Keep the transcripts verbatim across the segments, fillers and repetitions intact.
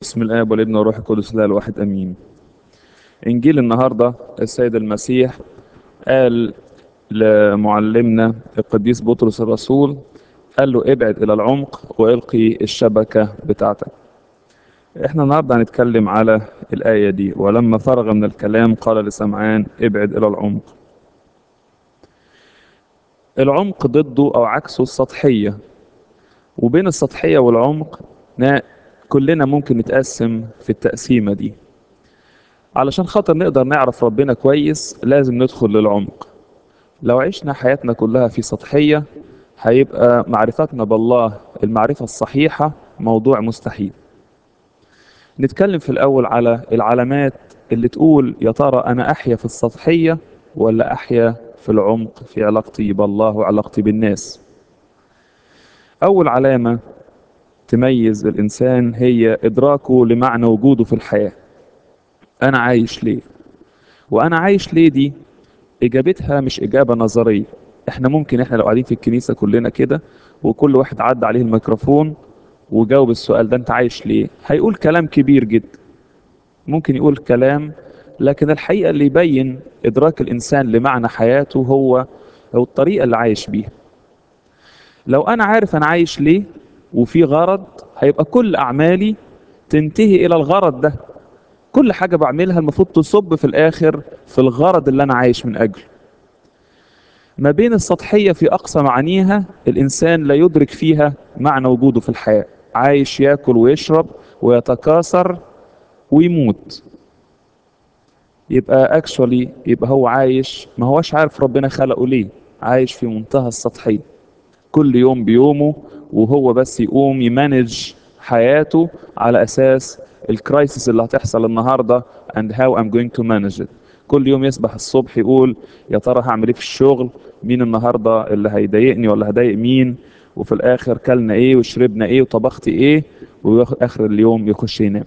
بسم الآب والابن والروح القدس الله الواحد أمين. إنجيل النهاردة السيد المسيح قال لمعلمنا القديس بطرس الرسول، قال له ابعد إلى العمق وإلقي الشبكة بتاعتك. احنا النهاردة هنتكلم على الآية دي. ولما فرغ من الكلام قال لسمعان ابعد إلى العمق. العمق ضده أو عكسه السطحية، وبين السطحية والعمق نا- كلنا ممكن نتقسم في التقسيمة دي. علشان خاطر نقدر نعرف ربنا كويس لازم ندخل للعمق. لو عشنا حياتنا كلها في سطحية هيبقى معرفتنا بالله المعرفة الصحيحة موضوع مستحيل. نتكلم في الأول على العلامات اللي تقول يا ترى أنا أحيا في السطحية ولا أحيا في العمق في علاقتي بالله وعلاقتي بالناس. أول علامة تميز الإنسان هي إدراكه لمعنى وجوده في الحياة. أنا عايش ليه؟ وأنا عايش ليه دي اجابتها مش اجابه نظريه. احنا ممكن احنا لو قاعدين في الكنيسه كلنا كده وكل واحد عدى عليه الميكروفون وجاوب السؤال ده انت عايش ليه، هيقول كلام كبير جدا. ممكن يقول كلام، لكن الحقيقه اللي يبين ادراك الانسان لمعنى حياته هو هو الطريقه اللي عايش بيها. لو انا عارف انا عايش ليه وفي غرض، هيبقى كل اعمالي تنتهي الى الغرض ده. كل حاجه بعملها المفروض تصب في الاخر في الغرض اللي انا عايش من اجله. ما بين السطحية في أقصى معانيها الإنسان لا يدرك فيها معنى وجوده في الحياة، عايش ياكل ويشرب ويتكاثر ويموت. يبقى اكشولي يبقى هو عايش ما هوش عارف ربنا خلقه ليه، عايش في منتهى السطحية. كل يوم بيومه وهو بس يقوم يمانج حياته على أساس الكرايسيس اللي هتحصل النهاردة and how I'm going to manage it. كل يوم يصبح الصبح يقول يا ترى هعمل ايه في الشغل، مين النهاردة اللي هيضايقني ولا هضايق مين، وفي الآخر كلنا ايه وشربنا ايه وطبخت ايه، وآخر اليوم يخش ينام.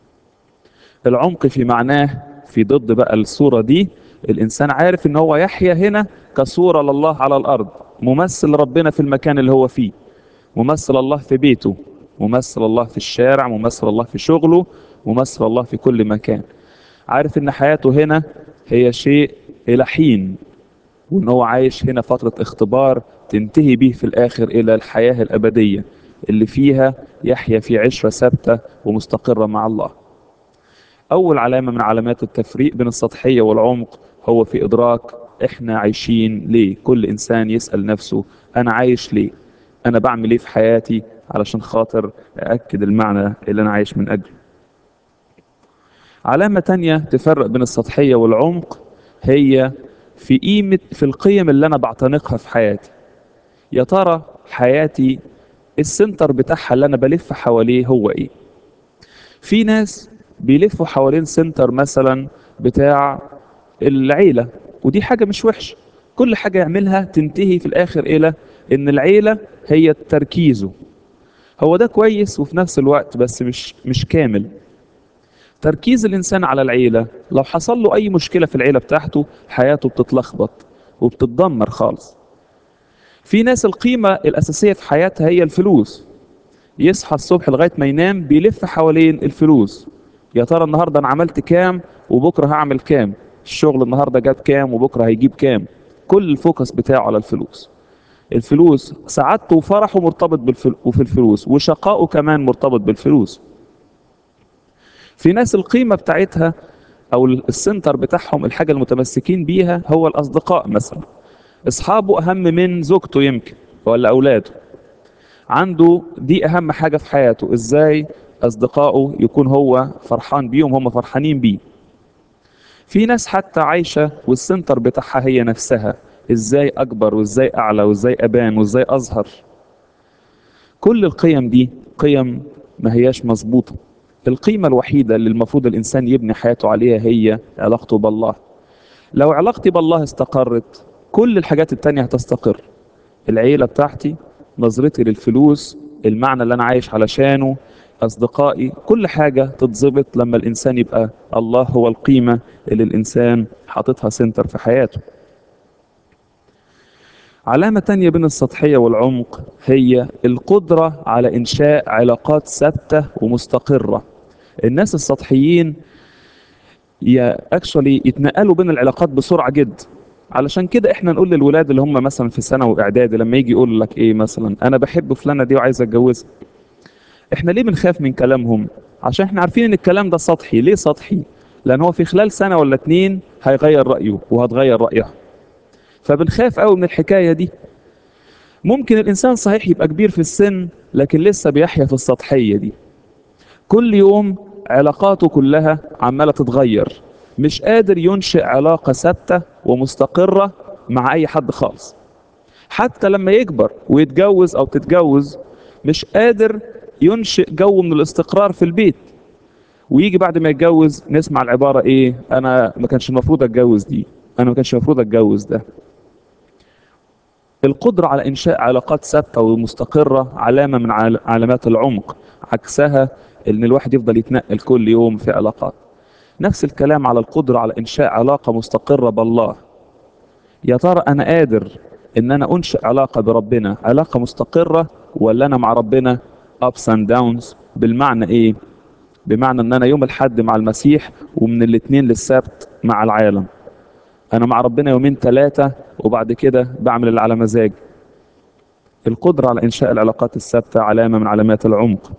العمق في معناه في ضد بقى الصورة دي، الإنسان عارف إن هو يحيا هنا كصورة لله على الأرض، ممثل ربنا في المكان اللي هو فيه، ممثل الله في بيته، ممثل الله في الشارع، ممثل الله في شغله، ممثل الله في كل مكان. عارف إن حياته هنا هي شيء إلى حين، وإن هو عايش هنا فترة اختبار تنتهي به في الآخر إلى الحياة الأبدية اللي فيها يحيا في عشرة ثابتة ومستقرة مع الله. أول علامة من علامات التفريق بين السطحية والعمق هو في إدراك إحنا عايشين ليه. كل إنسان يسأل نفسه أنا عايش ليه؟ أنا بعمل إيه في حياتي علشان خاطر أأكد المعنى اللي أنا عايش من أجله. علامة تانية تفرق بين السطحية والعمق هي في قيمة في القيم اللي أنا بعتنقها في حياتي. يا ترى حياتي السنتر بتاعها اللي أنا بلف حواليه هو إيه؟ في ناس بيلفوا حوالين سنتر مثلا بتاع العيلة، ودي حاجة مش وحشة. كل حاجة يعملها تنتهي في الآخر إلى إن العيلة هي تركيزه. هو ده كويس وفي نفس الوقت بس مش مش كامل. تركيز الإنسان على العيلة لو حصل له أي مشكلة في العيلة بتاعته حياته بتتلخبط وبتتدمر خالص. في ناس القيمة الأساسية في حياتها هي الفلوس، يصحى الصبح لغاية ما ينام بيلف حوالين الفلوس. يا ترى النهاردة أنا عملت كام وبكرة هعمل كام، الشغل النهاردة جاب كام وبكرة هيجيب كام. كل الفوكس بتاعه على الفلوس. الفلوس سعادته وفرحه مرتبط بالفل... وفي الفلوس، وشقائه كمان مرتبط بالفلوس. في ناس القيمة بتاعتها أو السنتر بتاعهم الحاجة المتمسكين بيها هو الأصدقاء مثلا. أصحابه أهم من زوجته يمكن ولا أولاده. عنده دي اهم حاجة في حياته، ازاي اصدقائه يكون هو فرحان بيهم هم فرحانين بيه. في ناس حتى عايشة والسنتر بتاعها هي نفسها، ازاي اكبر وازاي اعلى وازاي ابان وازاي اظهر. كل القيم دي قيم ما هياش مظبوطة. القيمة الوحيدة اللي المفروض الانسان يبني حياته عليها هي علاقته بالله. لو علاقتي بالله استقرت كل الحاجات التانية هتستقر. العيلة بتاعتي، نظرتي للفلوس، المعنى اللي أنا عايش علشانه، أصدقائي، كل حاجة تتظبط لما الإنسان يبقى الله هو القيمة اللي الإنسان حاططها سنتر في حياته. علامة تانية بين السطحية والعمق هي القدرة على إنشاء علاقات ثابتة ومستقرة. الناس السطحيين يا اكشولي يتنقلوا بين العلاقات بسرعه جدا. علشان كده احنا نقول للولاد اللي هم مثلا في ثانوي واعدادي لما يجي يقول لك ايه مثلا انا بحب فلانه دي وعايز اتجوزها، احنا ليه بنخاف من كلامهم؟ عشان احنا عارفين ان الكلام ده سطحي. ليه سطحي؟ لان هو في خلال سنه ولا اتنين هيغير رايه وهتغير رايها، فبنخاف قوي من الحكايه دي. ممكن الانسان صحيح يبقى كبير في السن لكن لسه بيحيا في السطحيه دي. كل يوم علاقاته كلها عمالة تتغير، مش قادر ينشئ علاقة ثابتة ومستقرة مع أي حد خالص. حتى لما يكبر ويتجوز أو تتجوز مش قادر ينشئ جو من الاستقرار في البيت. ويجي بعد ما يتجوز نسمع العبارة إيه؟ أنا ما كانش المفروض أتجوز دي، أنا ما كانش المفروض أتجوز ده. القدرة على إنشاء علاقات ثابتة ومستقرة علامة من عل- علامات العمق. عكسها إن الواحد يفضل يتنقل كل يوم في علاقات. نفس الكلام على القدرة على إنشاء علاقة مستقرة بالله. يا ترى أنا قادر إن أنا أنشئ علاقة بربنا، علاقة مستقرة، ولا أنا مع ربنا ups and downs؟ بالمعنى إيه؟ بمعنى إن أنا يوم الحد مع المسيح ومن الاثنين للسبت مع العالم. أنا مع ربنا يومين ثلاثة وبعد كده بعمل اللي على مزاجي. القدرة على إنشاء العلاقات الثابتة علامة من علامات العمق.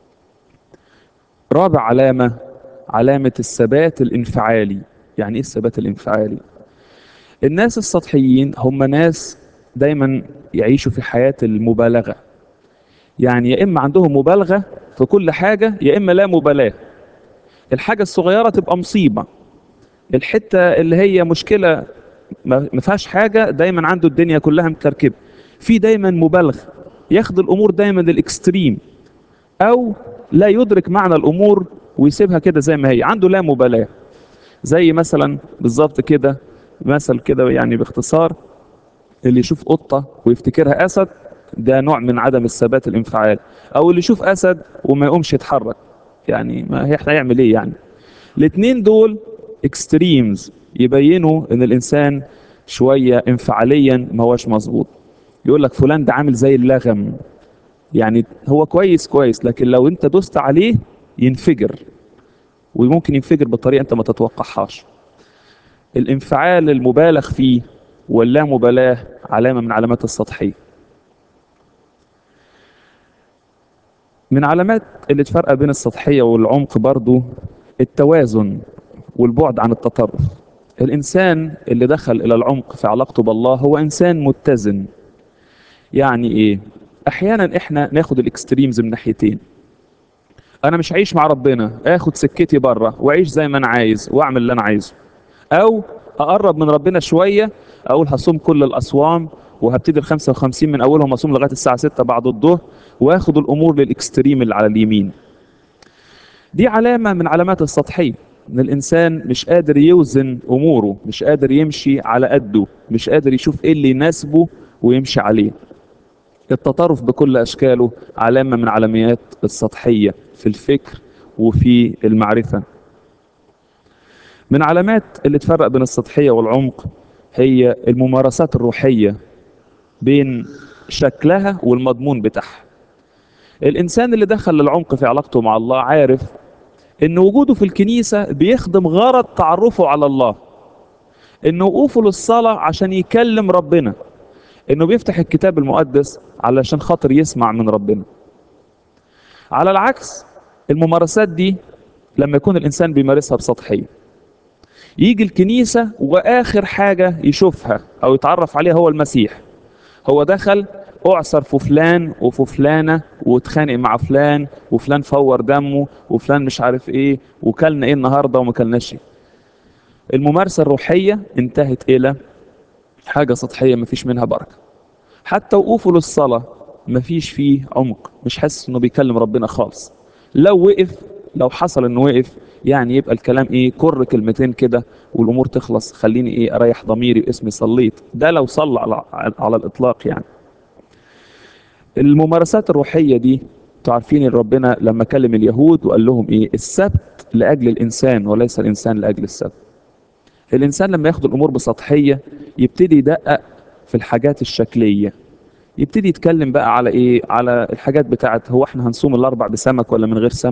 رابع علامة، علامة الثبات الانفعالي. يعني إيه الثبات الانفعالي؟ الناس السطحيين هم ناس دايما يعيشوا في حياة المبالغة. يعني يا إما عندهم مبالغة في كل حاجة يا إما لا مبالاة. الحاجة الصغيرة تبقى مصيبة، الحتة اللي هي مشكلة ما ما فيهاش حاجة دايما عنده الدنيا كلها مكركبة. في دايما مبالغة، ياخد الأمور دايما للإكستريم، أو لا يدرك معنى الأمور ويسيبها كده زي ما هي، عنده لا مبالاة. زي مثلا بالظبط كده، مثل كده يعني باختصار، اللي يشوف قطة ويفتكرها أسد ده نوع من عدم الثبات الانفعالي. أو اللي يشوف أسد وما يقومش يتحرك، يعني ما هي هيعمل إيه يعني؟ الاتنين دول اكستريمز يبينوا إن الإنسان شوية انفعاليا ما هوش مظبوط. يقول لك فلان ده عامل زي اللغم، يعني هو كويس كويس لكن لو انت دوست عليه ينفجر، وممكن ينفجر بطريقة انت ما تتوقعهاش. الانفعال المبالغ فيه واللامبالاة علامة من علامات السطحية. من علامات اللي تفرق بين السطحية والعمق برضو التوازن والبعد عن التطرف. الإنسان اللي دخل إلى العمق في علاقته بالله هو إنسان متزن. يعني إيه؟ أحيانا إحنا ناخد الإكستريمز من ناحيتين. أنا مش عايش مع ربنا، آخد سكتي بره وأعيش زي ما أنا عايز وأعمل اللي أنا عايزه. أو أقرب من ربنا شوية، أقول هصوم كل الأصوام وهبتدي ال خمسة وخمسين من أولهم أصوم لغاية الساعة ستة بعد الظهر، وآخد الأمور للإكستريم اللي على اليمين. دي علامة من علامات السطحية، إن الإنسان مش قادر يوزن أموره، مش قادر يمشي على قده، مش قادر يشوف إيه اللي يناسبه ويمشي عليه. التطرف بكل أشكاله علامة من علامات السطحية في الفكر وفي المعرفة. من علامات اللي تفرق بين السطحية والعمق هي الممارسات الروحية، بين شكلها والمضمون بتاعها. الإنسان اللي دخل للعمق في علاقته مع الله عارف إن وجوده في الكنيسة بيخدم غرض تعرفه على الله، إنه وقوفه للصلاة عشان يكلم ربنا، إنه بيفتح الكتاب المقدس علشان خاطر يسمع من ربنا. على العكس، الممارسات دي لما يكون الإنسان بيمارسها بسطحية، يجي الكنيسة وآخر حاجة يشوفها أو يتعرف عليها هو المسيح. هو دخل أعصر في فلان وفي فلانة واتخانق مع فلان وفلان فور دمه وفلان مش عارف ايه وكلنا ايه النهاردة وما كلناش ايه. الممارسة الروحية انتهت إلى حاجة سطحية مفيش منها بركة. حتى وقوفه للصلاة مفيش فيه عمق، مش حاسس انه بيكلم ربنا خالص. لو وقف، لو حصل انه وقف، يعني يبقى الكلام ايه، كر كلمتين كده والامور تخلص، خليني ايه اريح ضميري واسمي صليت. ده لو صلى على, على الاطلاق يعني. الممارسات الروحية دي تعرفين ان ربنا لما كلم اليهود وقال لهم ايه، السبت لاجل الانسان وليس الانسان لاجل السبت. الانسان لما ياخد الامور بسطحية يبتدي يدقق في الحاجات الشكلية، يبتدي يتكلم بقى على ايه، على الحاجات بتاعت هو احنا هنصوم الاربع بسمك ولا من غير سمك،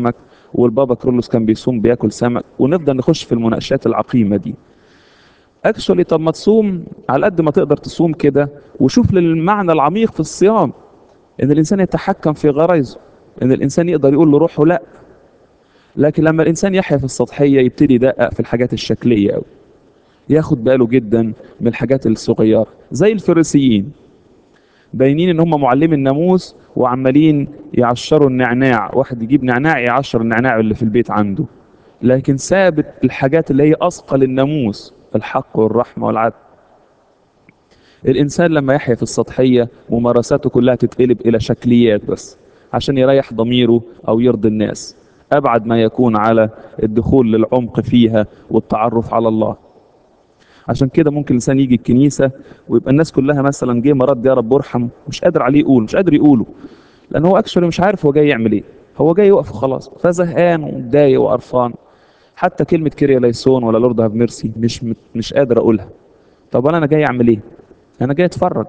والبابا كرولوس كان بيصوم بياكل سمك، ونفضل نخش في المناقشات العقيمة دي. اكشولي طب ما تصوم على قد ما تقدر تصوم كده، وشوف للمعنى العميق في الصيام، ان الانسان يتحكم في غرايزه، ان الانسان يقدر يقول لروحه لا. لكن لما الانسان يحيا في السطحية يبتدي يدقق في الحاجات الشكلية قوي، ياخد باله جدا من الحاجات الصغيرة. زي الفريسيين باينين ان هم معلمي الناموس وعمالين يعشروا النعناع، واحد يجيب نعناع يعشر النعناع اللي في البيت عنده، لكن سابت الحاجات اللي هي اثقل الناموس، الحق والرحمة والعدل. الانسان لما يحيا في السطحية ممارساته كلها تتقلب الى شكليات بس عشان يريح ضميره او يرضي الناس، ابعد ما يكون على الدخول للعمق فيها والتعرف على الله. عشان كده ممكن الانسان يجي الكنيسه ويبقى الناس كلها مثلا جه مرض يا رب ارحم، مش قادر عليه يقول، مش قادر يقوله، لان هو اكشولي مش عارف هو جاي يعمل ايه. هو جاي يقف وخلاص، فزهقان ومتضايق وقرفان. حتى كلمه كيريا ليسون ولا لورد هاف ميرسي مش مش قادر اقولها. طب انا جاي اعمل ايه؟ انا جاي اتفرج.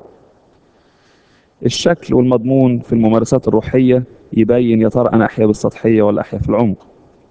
الشكل والمضمون في الممارسات الروحيه يبين يا ترى انا احيا بالسطحيه ولا احيا في العمق.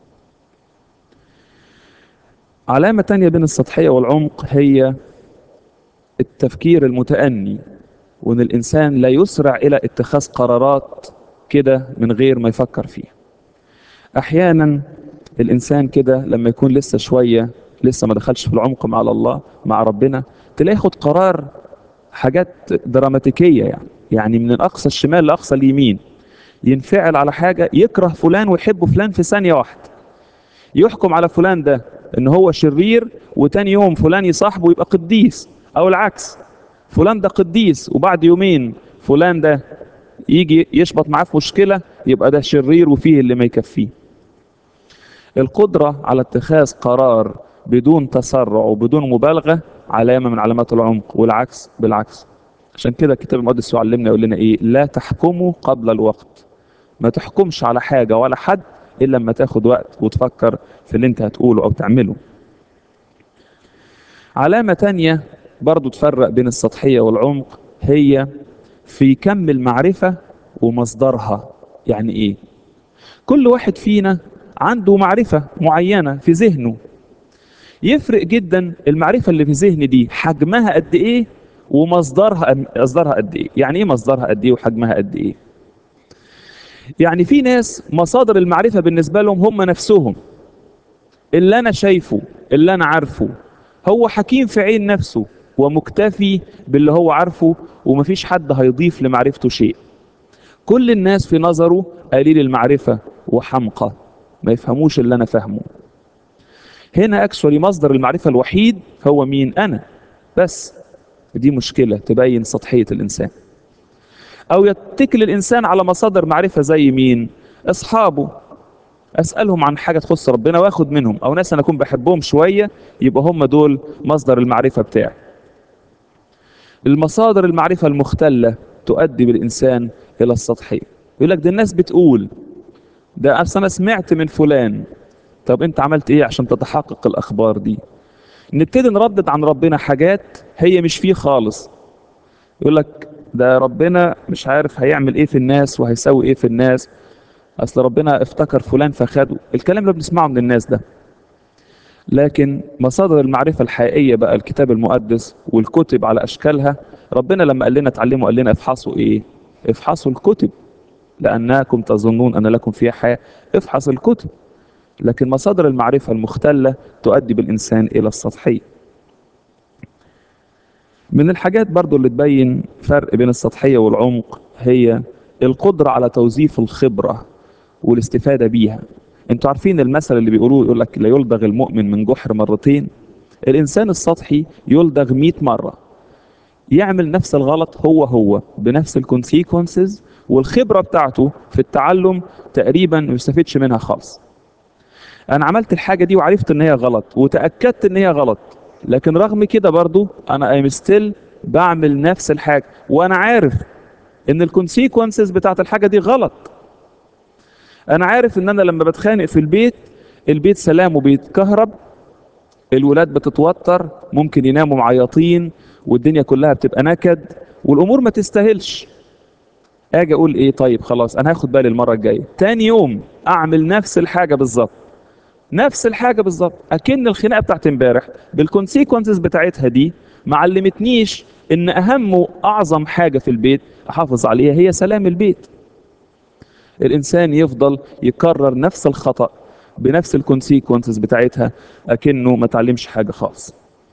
علامه تانية بين السطحيه والعمق هي التفكير المتأني، وان الانسان لا يسرع الى اتخاذ قرارات كده من غير ما يفكر فيها. احيانا الانسان كده لما يكون لسه شوية، لسه ما دخلش في العمق مع الله مع ربنا، تلاقيه ياخد قرار حاجات دراماتيكية، يعني يعني من الاقصى الشمال لاقصى اليمين، ينفعل على حاجة، يكره فلان ويحب فلان في ثانية واحدة، يحكم على فلان ده ان هو شرير، وتاني يوم فلان يصاحبه يبقى قديس، او العكس، فلان ده قديس وبعد يومين فلان ده يجي يشبط معاه في مشكلة يبقى ده شرير وفيه اللي ما يكفيه. القدرة على اتخاذ قرار بدون تسرع وبدون مبالغة علامة من علامات العمق، والعكس بالعكس. عشان كده الكتاب المقدس يعلمنا يقول لنا ايه؟ لا تحكموا قبل الوقت. ما تحكمش على حاجة ولا حد الا لما تاخد وقت وتفكر في اللي انت هتقوله او تعمله. علامة تانية برضو تفرق بين السطحية والعمق هي في كم المعرفة ومصدرها. يعني ايه؟ كل واحد فينا عنده معرفة معينة في ذهنه، يفرق جدا المعرفة اللي في ذهني دي حجمها قد ايه ومصدرها مصدرها قد ايه. يعني ايه مصدرها قد ايه وحجمها قد ايه؟ يعني في ناس مصادر المعرفة بالنسبة لهم هم نفسهم، اللي انا شايفه اللي انا عارفه، هو حكيم في عين نفسه ومكتفي باللي هو عارفه، ومفيش حد هيضيف لمعرفته شيء. كل الناس في نظره قليل المعرفة وحمقى، ما يفهموش اللي انا فاهمه. هنا اكشولي مصدر المعرفة الوحيد هو مين؟ انا بس. دي مشكلة تبين سطحية الانسان. او يتكل الانسان على مصادر معرفة زي مين؟ اصحابه، اسالهم عن حاجه تخص ربنا واخد منهم، او ناس انا اكون بحبهم شويه يبقى هم دول مصدر المعرفه بتاعي. المصادر المعرفه المختله تؤدي بالانسان الى السطحيه. يقول لك ده الناس بتقول، ده اصل انا سمعت من فلان. طب انت عملت ايه عشان تتحقق الاخبار دي؟ نبتدي نردد عن ربنا حاجات هي مش فيه خالص. يقول لك ده ربنا مش عارف هيعمل ايه في الناس وهيسوي ايه في الناس، اصل ربنا افتكر فلان فخده. الكلام اللي بنسمعه من الناس ده. لكن مصادر المعرفة الحقيقية بقى الكتاب المقدس والكتب على أشكالها. ربنا لما قال لنا اتعلموا قال لنا افحصوا إيه؟ افحصوا الكتب لأنكم تظنون أن لكم فيها حياة. افحص الكتب. لكن مصادر المعرفة المختلة تؤدي بالإنسان إلى السطحية. من الحاجات برضو اللي تبين فرق بين السطحية والعمق هي القدرة على توظيف الخبرة والاستفادة بيها. انتوا عارفين المثل اللي بيقولوه، يقول لك لا يلدغ المؤمن من جحر مرتين. الانسان السطحي يلدغ مئة مرة، يعمل نفس الغلط هو هو بنفس الكونسيكونسز، والخبرة بتاعته في التعلم تقريبا ما يستفيدش منها خالص. انا عملت الحاجة دي وعرفت ان هي غلط وتأكدت ان هي غلط، لكن رغم كده برضو انا ايم ستيل بعمل نفس الحاجة وانا عارف ان الكونسيكونسز بتاعت الحاجة دي غلط. انا عارف ان انا لما بتخانق في البيت، البيت سلام وبيتكهرب، الولاد بتتوتر، ممكن يناموا معيطين، والدنيا كلها بتبقى نكد، والامور ما تستاهلش. اجي اقول ايه، طيب خلاص انا هاخد بالي المره الجايه، تاني يوم اعمل نفس الحاجه بالظبط، نفس الحاجه بالظبط، اكن الخناقه بتاعت امبارح بالكونسيكونسز بتاعتها دي ما علمتنيش ان اهم واعظم حاجه في البيت احافظ عليها هي سلام البيت. الانسان يفضل يكرر نفس الخطأ بنفس الكونسيكونسز بتاعتها اكنه ما تعلمش حاجه خالص.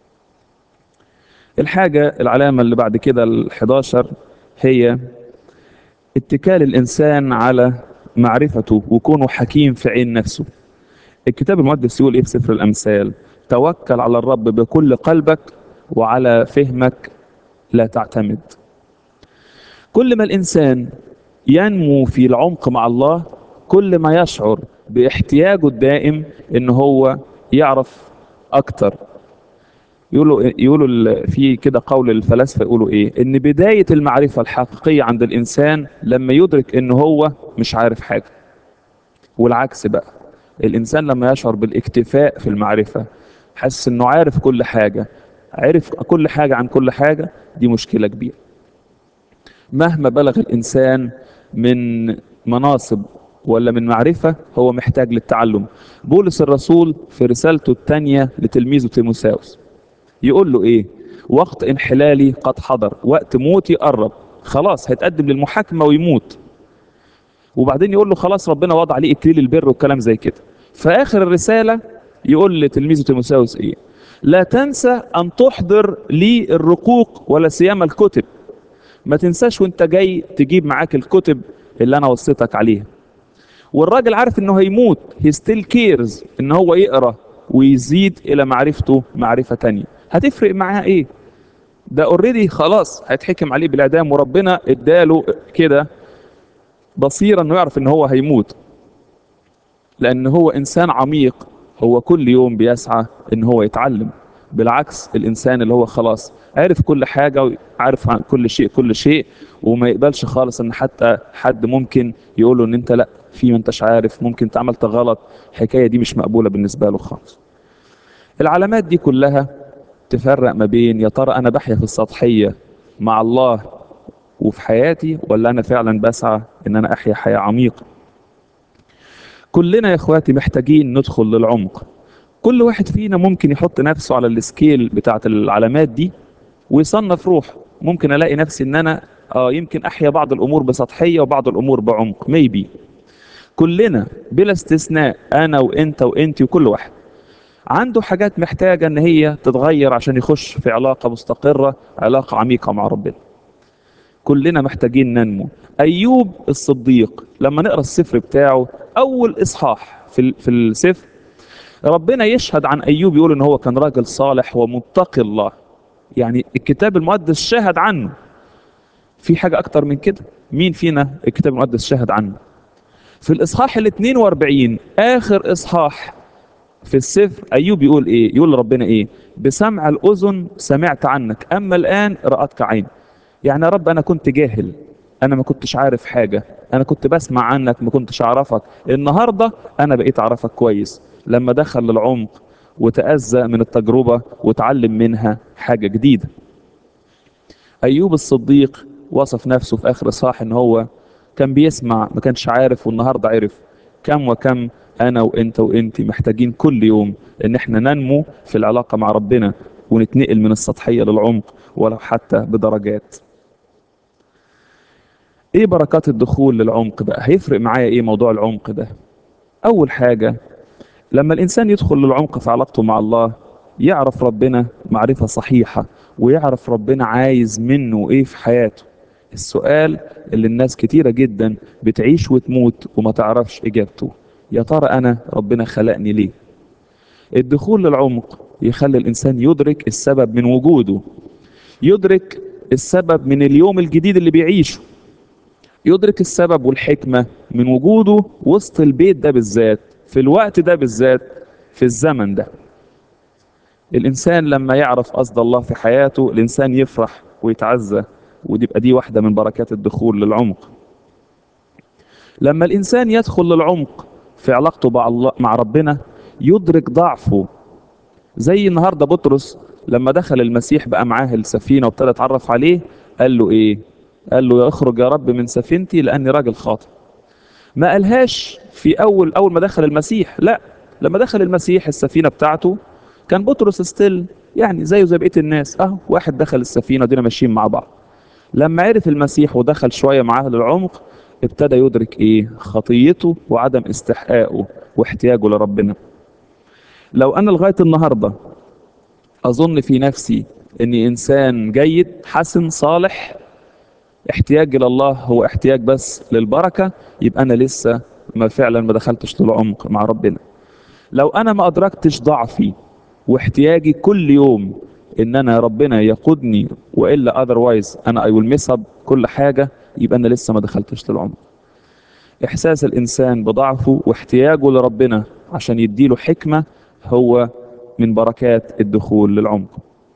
الحاجه العلامه اللي بعد كده ال حداشر هي اتكال الانسان على معرفته وكونه حكيم في عين نفسه. الكتاب المقدس يقول ايه في سفر الامثال؟ توكل على الرب بكل قلبك وعلى فهمك لا تعتمد. كل ما الانسان ينمو في العمق مع الله كل ما يشعر باحتياجه الدائم ان هو يعرف اكتر. يقولوا يقولوا ال- في كده قول الفلاسفه يقولوا ايه، ان بدايه المعرفه الحقيقيه عند الانسان لما يدرك ان هو مش عارف حاجه. والعكس بقى، الانسان لما يشعر بالاكتفاء في المعرفه، حاسس انه عارف كل حاجه، عرف كل حاجه عن كل حاجه، دي مشكله كبيره. مهما بلغ الانسان من مناصب ولا من معرفه هو محتاج للتعلم. بولس الرسول في رسالته الثانيه لتلميذه تيموثاوس يقول له ايه؟ وقت انحلالي قد حضر، وقت موتي قرب، خلاص هيتقدم للمحاكمه ويموت. وبعدين يقول له خلاص ربنا وضع عليه اكليل البر والكلام زي كده. في اخر الرساله يقول لتلميذه تيموثاوس ايه؟ لا تنسى ان تحضر لي الرقوق ولا سيما الكتب. ما تنساش وانت جاي تجيب معاك الكتب اللي انا وصيتك عليها. والراجل عارف انه هيموت، هي ستيل كيرز ان هو يقرا ويزيد الى معرفته معرفه تانية. هتفرق معاه ايه؟ ده اوريدي خلاص هيتحكم عليه بالاعدام، وربنا اداله كده بصيره انه يعرف ان هو هيموت، لان هو انسان عميق، هو كل يوم بيسعى ان هو يتعلم. بالعكس الانسان اللي هو خلاص عارف كل حاجه وعارف عن كل شيء كل شيء، وما يقبلش خالص ان حتى حد ممكن يقول له ان انت لا في ما انتش عارف، ممكن انت عملت غلط، الحكايه دي مش مقبوله بالنسبه له خالص. العلامات دي كلها تفرق ما بين يا ترى انا بحيا في السطحيه مع الله وفي حياتي، ولا انا فعلا بسعى ان انا احيا حياه عميقه. كلنا يا اخواتي محتاجين ندخل للعمق. كل واحد فينا ممكن يحط نفسه على السكيل بتاعت العلامات دي ويصنف روح. ممكن الاقي نفسي ان انا اه يمكن احيا بعض الامور بسطحيه وبعض الامور بعمق، ميبي. كلنا بلا استثناء، انا وانت وانت وكل واحد عنده حاجات محتاجه ان هي تتغير عشان يخش في علاقه مستقره، علاقه عميقه مع ربنا. كلنا محتاجين ننمو. ايوب الصديق لما نقرا السفر بتاعه اول اصحاح في ال- في السفر، ربنا يشهد عن ايوب يقول ان هو كان راجل صالح ومتقي الله. يعني الكتاب المقدس شاهد عنه. في حاجه اكتر من كده؟ مين فينا الكتاب المقدس شاهد عنه؟ في الاصحاح ال اثنين وأربعين اخر اصحاح في السفر ايوب يقول ايه؟ يقول لربنا ايه؟ بسمع الاذن سمعت عنك اما الان رأتك عين. يعني يا رب انا كنت جاهل، انا ما كنتش عارف حاجه، انا كنت بسمع عنك ما كنتش اعرفك، النهارده انا بقيت اعرفك كويس لما دخل للعمق وتأذى من التجربه وتعلم منها حاجه جديده. ايوب الصديق وصف نفسه في اخر اصحاح ان هو كان بيسمع ما كانش عارف، والنهارده عرف. كم وكم انا وانت وانت محتاجين كل يوم ان احنا ننمو في العلاقه مع ربنا ونتنقل من السطحيه للعمق ولو حتى بدرجات. ايه بركات الدخول للعمق بقى؟ هيفرق معايا ايه موضوع العمق ده؟ اول حاجة، لما الانسان يدخل للعمق في علاقته مع الله يعرف ربنا معرفة صحيحة، ويعرف ربنا عايز منه ايه في حياته. السؤال اللي الناس كتيرة جدا بتعيش وتموت وما تعرفش اجابته، يا ترى انا ربنا خلقني ليه؟ الدخول للعمق يخلي الانسان يدرك السبب من وجوده، يدرك السبب من اليوم الجديد اللي بيعيشه، يدرك السبب والحكمة من وجوده وسط البيت ده بالذات، في الوقت ده بالذات، في الزمن ده. الإنسان لما يعرف قصد الله في حياته الإنسان يفرح ويتعزى، ودي بقى دي واحدة من بركات الدخول للعمق. لما الإنسان يدخل للعمق في علاقته مع الله مع ربنا يدرك ضعفه. زي النهاردة بطرس لما دخل المسيح بقى معاه السفينة وابتدى يتعرف عليه، قال له إيه؟ قال له: اخرج يا رب من سفينتي لاني راجل خاطئ. ما قالهاش في اول اول ما دخل المسيح، لا، لما دخل المسيح السفينه بتاعته كان بطرس ستيل يعني زيه زي بقيه الناس، اهو واحد دخل السفينه ودينا ماشيين مع بعض. لما عرف المسيح ودخل شويه معاه للعمق، ابتدى يدرك ايه خطيته وعدم استحقاقه واحتياجه لربنا. لو انا لغايه النهارده اظن في نفسي اني انسان جيد حسن صالح، احتياجي لله هو احتياج بس للبركه، يبقى انا لسه ما فعلا ما دخلتش للعمق مع ربنا. لو انا ما ادركتش ضعفي واحتياجي كل يوم ان انا ربنا يقودني، والا اذروايز انا اي ويل ميس اب كل حاجه، يبقى انا لسه ما دخلتش للعمق. احساس الانسان بضعفه واحتياجه لربنا عشان يديله حكمه هو من بركات الدخول للعمق.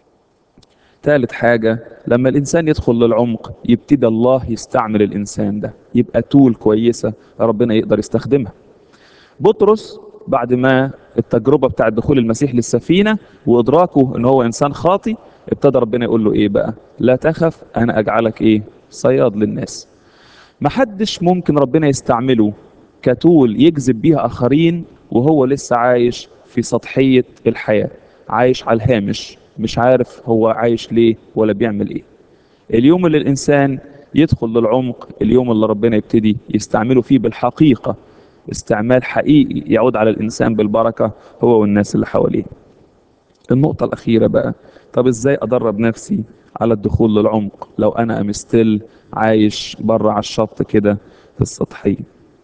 ثالث حاجة، لما الإنسان يدخل للعمق يبتدي الله يستعمل الإنسان ده، يبقى تول كويسة ربنا يقدر يستخدمها. بطرس بعد ما التجربة بتاعت دخول المسيح للسفينة وإدراكه إن هو إنسان خاطي، ابتدى ربنا يقول له إيه بقى؟ لا تخف، أنا أجعلك إيه؟ صياد للناس. محدش ممكن ربنا يستعمله كتول يجذب بيها آخرين وهو لسه عايش في سطحية الحياة، عايش على الهامش، مش عارف هو عايش ليه ولا بيعمل إيه. اليوم اللي الإنسان يدخل للعمق، اليوم اللي ربنا يبتدي يستعمله فيه بالحقيقة، استعمال حقيقي يعود على الإنسان بالبركة هو والناس اللي حواليه. النقطة الأخيرة بقى، طب إزاي أدرب نفسي على الدخول للعمق لو أنا أمستل عايش بره على الشط كده في السطحية؟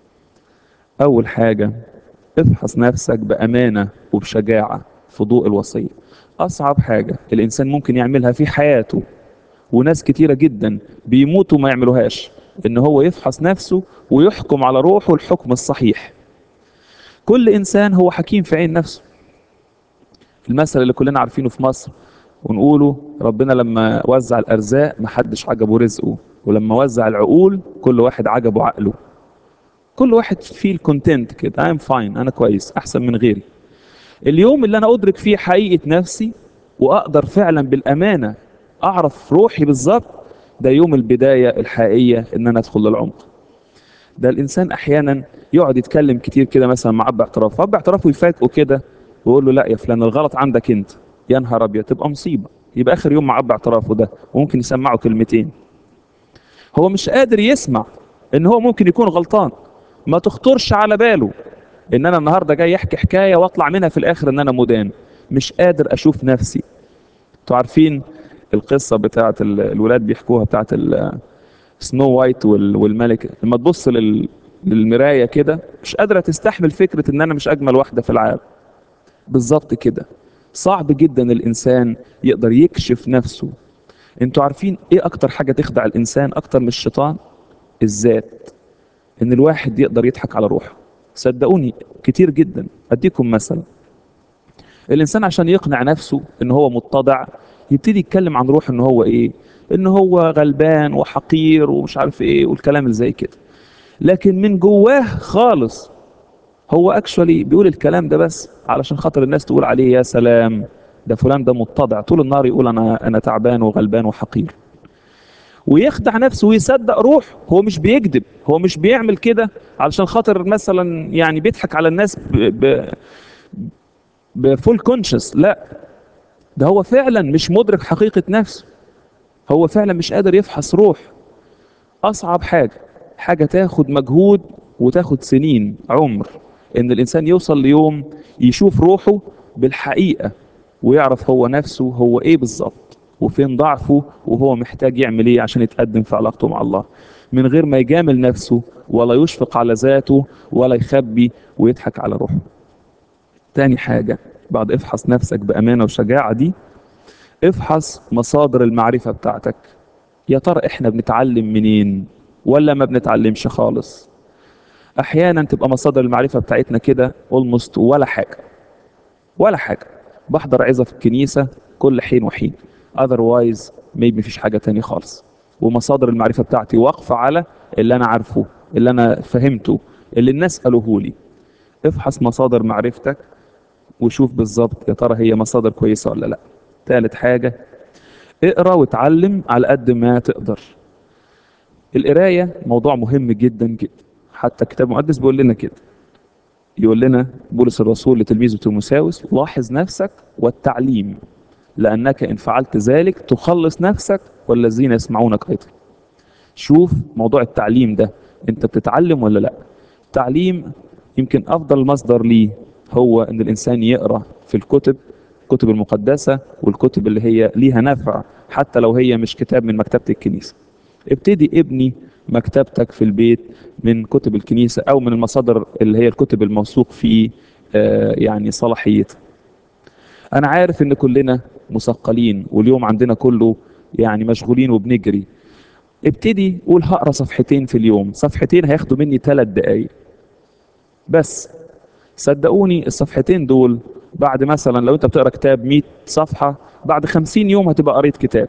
أول حاجة، افحص نفسك بأمانة وبشجاعة في ضوء الوصية. أصعب حاجة الإنسان ممكن يعملها في حياته، وناس كتيرة جدا بيموتوا ما يعملوهاش، إن هو يفحص نفسه ويحكم على روحه الحكم الصحيح. كل إنسان هو حكيم في عين نفسه. المثل اللي كلنا عارفينه في مصر ونقوله: ربنا لما وزع الأرزاق محدش عجبه رزقه، ولما وزع العقول كل واحد عجبه عقله. كل واحد فيه الكونتنت كده، I'm fine، أنا كويس أحسن من غيري. اليوم اللي أنا أدرك فيه حقيقة نفسي وأقدر فعلا بالأمانة أعرف روحي بالظبط، ده يوم البداية الحقيقية إن أنا أدخل للعمق. ده الإنسان أحيانا يقعد يتكلم كتير كده مثلا مع أب اعترافه، أب اعترافه يفاجئه كده ويقول له: لا يا فلان، الغلط عندك أنت. يا نهار أبيض، تبقى مصيبة. يبقى آخر يوم مع أب اعترافه ده وممكن يسمعه كلمتين. هو مش قادر يسمع إن هو ممكن يكون غلطان. ما تخطرش على باله إن أنا النهاردة جاي أحكي حكاية وأطلع منها في الآخر إن أنا مدان. مش قادر أشوف نفسي. أنتوا عارفين القصة بتاعت ال- الولاد بيحكوها بتاعت ال- سنو وايت وال- والملك، لما تبص لل... للمراية كده مش قادرة تستحمل فكرة ان انا مش اجمل واحدة في العالم. بالظبط كده. صعب جدا الانسان يقدر يكشف نفسه. انتوا عارفين ايه اكتر حاجة تخدع الانسان اكتر من الشيطان؟ الذات. ان الواحد يقدر يضحك على روحه. صدقوني كتير جدا. اديكم مثلا، الانسان عشان يقنع نفسه ان هو متضع يبتدي يتكلم عن روحه ان هو ايه، ان هو غلبان وحقير ومش عارف ايه والكلام اللي زي كده. لكن من جواه خالص هو اكشولي بيقول الكلام ده بس علشان خاطر الناس تقول عليه: يا سلام، ده فلان ده متضع، طول النهار يقول انا انا تعبان وغلبان وحقير. ويخدع نفسه ويصدق روح. هو مش بيكذب، هو مش بيعمل كده علشان خاطر مثلا يعني بيضحك على الناس ب ب بفول كونشس، لا، ده هو فعلا مش مدرك حقيقة نفسه. هو فعلا مش قادر يفحص روح. اصعب حاجة، حاجة تاخد مجهود وتاخد سنين عمر، ان الانسان يوصل ليوم يشوف روحه بالحقيقة ويعرف هو نفسه هو ايه بالظبط وفين ضعفه وهو محتاج يعمل ايه عشان يتقدم في علاقته مع الله، من غير ما يجامل نفسه ولا يشفق على ذاته ولا يخبي ويضحك على روحه. تاني حاجة بعد افحص نفسك بأمانة وشجاعة دي، افحص مصادر المعرفة بتاعتك. يا ترى احنا بنتعلم منين ولا ما بنتعلمش خالص؟ احيانا تبقى مصادر المعرفة بتاعتنا كده almost ولا حاجة، ولا حاجة. بحضر عظة في الكنيسة كل حين وحين، otherwise maybe مفيش حاجة تاني خالص. ومصادر المعرفة بتاعتي واقفة على اللي انا عارفه، اللي انا فهمته، اللي الناس قالوه لي. افحص مصادر معرفتك وشوف بالظبط يا ترى هي مصادر كويسة ولا لا. ثالث حاجة، اقرا واتعلم على قد ما تقدر. القراية موضوع مهم جدا جدا، حتى الكتاب المقدس بيقول لنا كده. يقول لنا بولس الرسول لتلميذه تيموثاوس: لاحظ نفسك والتعليم، لأنك إن فعلت ذلك تخلص نفسك والذين يسمعونك أيضا. شوف موضوع التعليم ده، أنت بتتعلم ولا لأ؟ التعليم يمكن أفضل مصدر ليه هو إن الإنسان يقرأ في الكتب، الكتب المقدسة والكتب اللي هي ليها نفع، حتى لو هي مش كتاب من مكتبة الكنيسة. ابتدي ابني مكتبتك في البيت من كتب الكنيسة أو من المصادر اللي هي الكتب الموثوق في آه، يعني صلاحيتها. أنا عارف إن كلنا مثقلين واليوم عندنا كله يعني مشغولين وبنجري. ابتدي قول هقرا صفحتين في اليوم، صفحتين هياخدوا مني ثلاث دقايق بس. صدقوني الصفحتين دول بعد مثلا لو انت بتقرا كتاب مية صفحة، بعد خمسين يوم هتبقى قريت كتاب.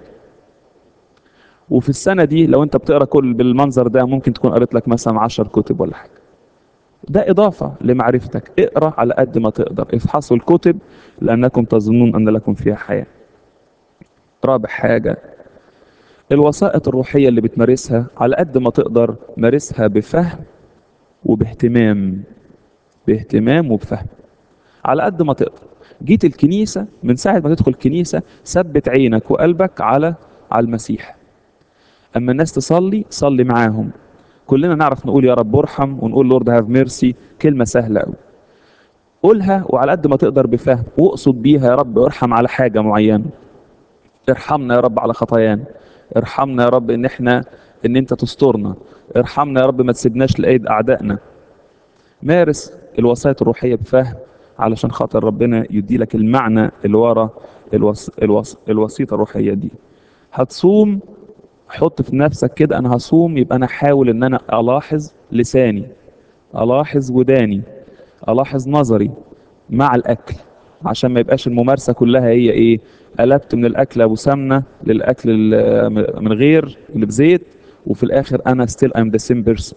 وفي السنة دي لو انت بتقرا كل بالمنظر ده ممكن تكون قريت لك مثلا عشر كتب ولا حاجة. ده إضافة لمعرفتك. اقرا على قد ما تقدر، افحصوا الكتب لأنكم تظنون أن لكم فيها حياة. رابع حاجة، الوسائط الروحية اللي بتمارسها على قد ما تقدر مارسها بفهم وباهتمام. باهتمام وبفهم على قد ما تقدر. جيت الكنيسة، من ساعة ما تدخل الكنيسة ثبت عينك وقلبك على على المسيح. أما الناس تصلي صلي معاهم. كلنا نعرف نقول يا رب ارحم ونقول لورد هاف ميرسي، كلمة سهلة قوي. قولها وعلى قد ما تقدر بفهم، واقصد بيها يا رب ارحم على حاجة معينة. ارحمنا يا رب على خطايانا، ارحمنا يا رب ان احنا ان انت تسترنا، ارحمنا يا رب ما تسيبناش لايد اعدائنا. مارس الوصايا الروحية بفهم علشان خاطر ربنا يدي لك المعنى اللي ورا الوص... الوص... الوسيطة الروحية دي. هتصوم، حط في نفسك كده انا هصوم، يبقى انا احاول ان انا الاحظ لساني، الاحظ وداني، الاحظ نظري مع الاكل، عشان ما يبقاش الممارسة كلها هي ايه، قلبت من الاكل ابو سمنة للاكل ال- من غير اللي بزيت، وفي الاخر انا still I'm the same person.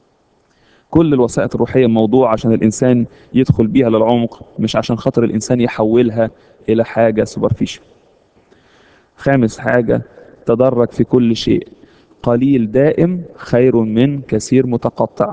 كل الوسائط الروحية موضوع عشان الإنسان يدخل بيها للعمق، مش عشان خاطر الإنسان يحولها إلى حاجة سوبرفيشال. خامس حاجة، تدرج في كل شيء. قليل دائم خير من كثير متقطع.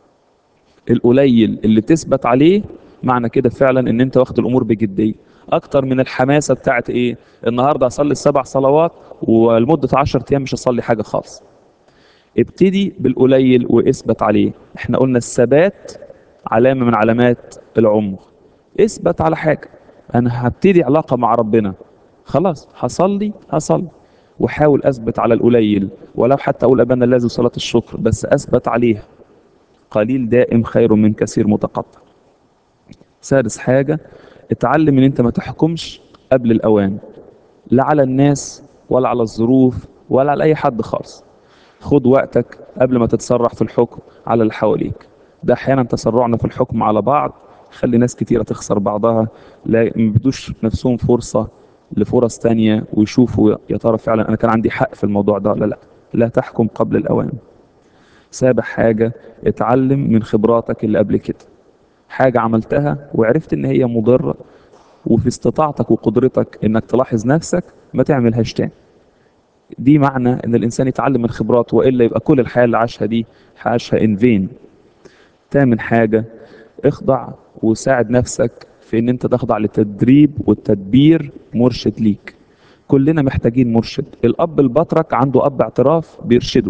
القليل اللي تثبت عليه معنى كده فعلا ان انت واخد الامور بجدية اكتر من الحماسة بتاعت ايه، النهاردة اصلي السبع صلوات ولمدة عشر ايام مش هصلي حاجة خالص. ابتدي بالقليل واثبت عليه. احنا قلنا الثبات علامة من علامات العمر. اثبت على حاجة، انا هبتدي علاقة مع ربنا، خلاص هصلي هصلي وحاول اثبت على القليل، ولو حتى اقول ابانا الذي صلاة الشكر بس اثبت عليها. قليل دائم خير من كثير متقطع. سادس حاجة، اتعلم ان انت ما تحكمش قبل الاوان، لا على الناس ولا على الظروف ولا على اي حد خالص. خد وقتك قبل ما تتسرع في الحكم على اللي حواليك. ده احيانا تسرعنا في الحكم على بعض خلي ناس كتيرة تخسر بعضها، لا ما بيدوش نفسهم فرصة لفرص تانية ويشوفوا يا ترى فعلا انا كان عندي حق في الموضوع ده ولا لا. لا تحكم قبل الاوان. سابع حاجة، اتعلم من خبراتك اللي قبل كده. حاجة عملتها وعرفت ان هي مضرة، وفي استطاعتك وقدرتك انك تلاحظ نفسك ما تعملهاش تاني. دي معنى ان الانسان يتعلم من خبراته، والا يبقى كل الحياه اللي عاشها دي عاشها ان فين. تامن حاجه، اخضع وساعد نفسك في ان انت تخضع لتدريب والتدبير مرشد ليك. كلنا محتاجين مرشد. الاب البطرك عنده اب اعتراف بيرشده.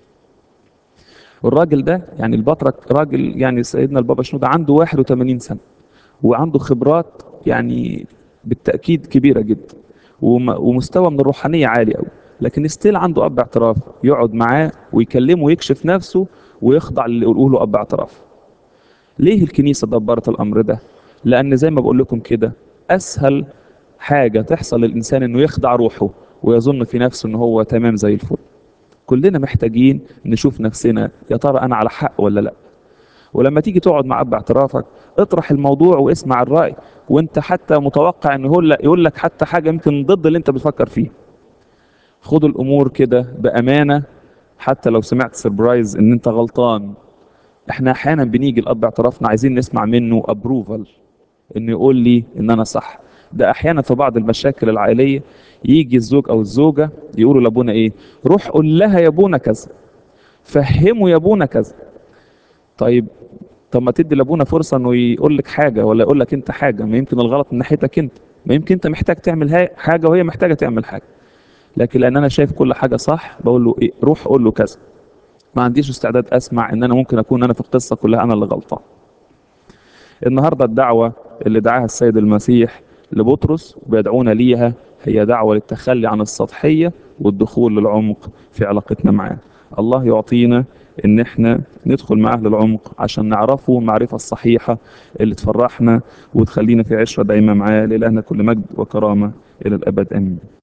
والراجل ده يعني البطرك راجل، يعني سيدنا البابا شنودة عنده واحد وثمانين سنه وعنده خبرات يعني بالتأكيد كبيرة جدا، وم- ومستوى من الروحانية عالي قوي، لكن ستيل عنده أب اعتراف يقعد معاه ويكلمه ويكشف نفسه ويخضع اللي يقوله له أب اعتراف. ليه الكنيسة دبرت الأمر ده؟ لأن زي ما بقول لكم كده، أسهل حاجة تحصل للإنسان إنه يخدع روحه ويظن في نفسه إن هو تمام زي الفل. كلنا محتاجين نشوف نفسنا يا ترى أنا على حق ولا لأ. ولما تيجي تقعد مع اب اعترافك اطرح الموضوع واسمع الرأي، وانت حتى متوقع ان هو لا- يقول لك حتى حاجة يمكن ضد اللي انت بتفكر فيه. خد الامور كده بامانة، حتى لو سمعت سربرايز ان انت غلطان. احنا احيانا بنيجي لاب اعترافنا عايزين نسمع منه ابروفال، انه يقول لي ان انا صح. ده احيانا في بعض المشاكل العائلية يجي الزوج او الزوجة يقولوا لابونا ايه، روح قول لها يا ابونا كذا، فهمه يا ابونا كذا. طيب، طب ما تدي لابونا فرصه انه يقول لك حاجه ولا يقول لك انت حاجه، ما يمكن الغلط من ناحيتك انت، ما يمكن انت محتاج تعمل ها- حاجه وهي محتاجه تعمل حاجه. لكن لان انا شايف كل حاجه صح بقول له ايه، روح قول له كذا. ما عنديش استعداد اسمع ان انا ممكن اكون انا في القصه كلها انا اللي غلطان. النهارده الدعوه اللي دعاها السيد المسيح لبطرس وبيدعونا ليها هي دعوه للتخلي عن السطحيه والدخول للعمق في علاقتنا معاه. الله يعطينا ان احنا ندخل معاه للعمق عشان نعرفه المعرفه الصحيحه اللي تفرحنا وتخلينا في عشره دايما معاه. لإلهنا كل مجد وكرامه الى الابد، امين.